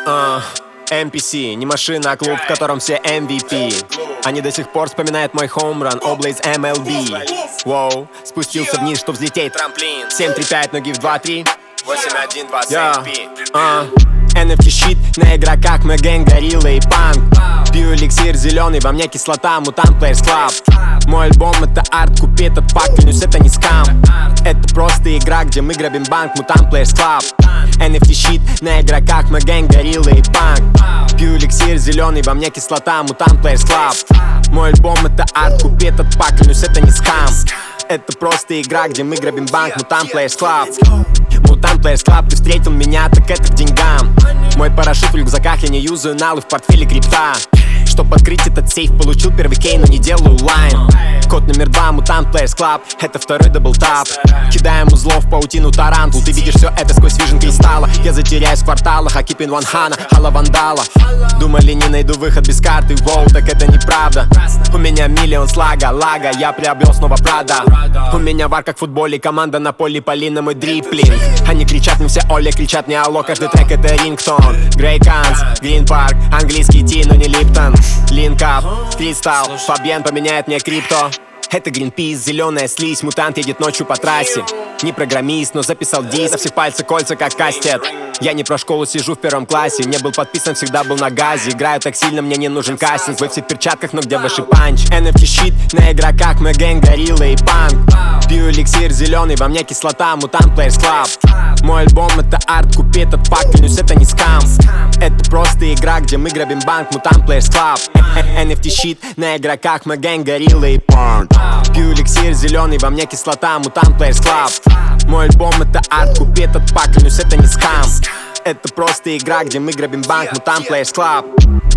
NPC, не машина, а клуб, в котором все MVP. Они до сих пор вспоминают мой хоумран, область MLB. Воу, спустился вниз, чтоб взлететь. Трамплин 7-3-5, ноги в 2-3. 8-1-2 NFT щит на игроках, мы гэнг, горилла и панк. Пью эликсир зеленый, во мне кислота, Mutant Players Club. Мой альбом это арт, купи этот пак, клянусь, это не скам. Это просто игра, где мы грабим банк, Mutant Players Club. NFT щит на игроках, мы гэнг, горилла и панк. Пью эликсир зеленый, во мне кислота, Mutant Players Club. Мой альбом это арт, купи этот пак, клянусь, это не скам. Это просто игра, где мы грабим банк, Mutant Players Club. Mutant Players Club, ты встретил меня, так это к деньгам. Мой парашют в рюкзаках, я не юзаю налы в портфеле крипта. Чтоб открыть этот сейф, получил первый кей, но не делаю лайн. Код номер 2, Mutant Players Club, это второй даблтап. Кидаем узлов, паутину, тарантул. Ты видишь все это сквозь вижен кристалла. Я затеряюсь в кварталах, а keeping one хана, хала вандала. Думали, не найду выход без карты, воу, так это неправда. У меня миллион слага, лага, я приобрел снова Прада. У меня вар как в футболе, команда на поле, поли на мой дриплинг. Они кричат мне все Оля, кричат не алло, каждый трек это рингтон. Грей Канс, Грин Парк, английский ти, но не Липтон. Линкап, Кристалл, Фабьен поменяет мне крипто. Это Greenpeace, зеленая слизь, мутант едет ночью по трассе. Не программист, но записал диск, на всех пальцах кольца как кастет. Я не про школу, сижу в первом классе. Не был подписан, всегда был на газе. Играю так сильно, мне не нужен кастинг. Вы все в перчатках, но где ваши панч? NFT щит на игроках, мы гэнг, горилла и панк. Пью эликсир зеленый, во мне кислота, Mutant Players Club. Мой альбом это арт, купи этот пак, клянусь, это не скам. Это просто игра, где мы грабим банк, Mutant Players Club. NFT щит на игроках, мы гэнг, горилла и панк. Пью эликсир зеленый, во мне кислота, Mutant Players Club. Мой альбом это арт, купи этот пак, клянусь, это не скам. Это просто игра, где мы грабим банк, Mutant Players Club.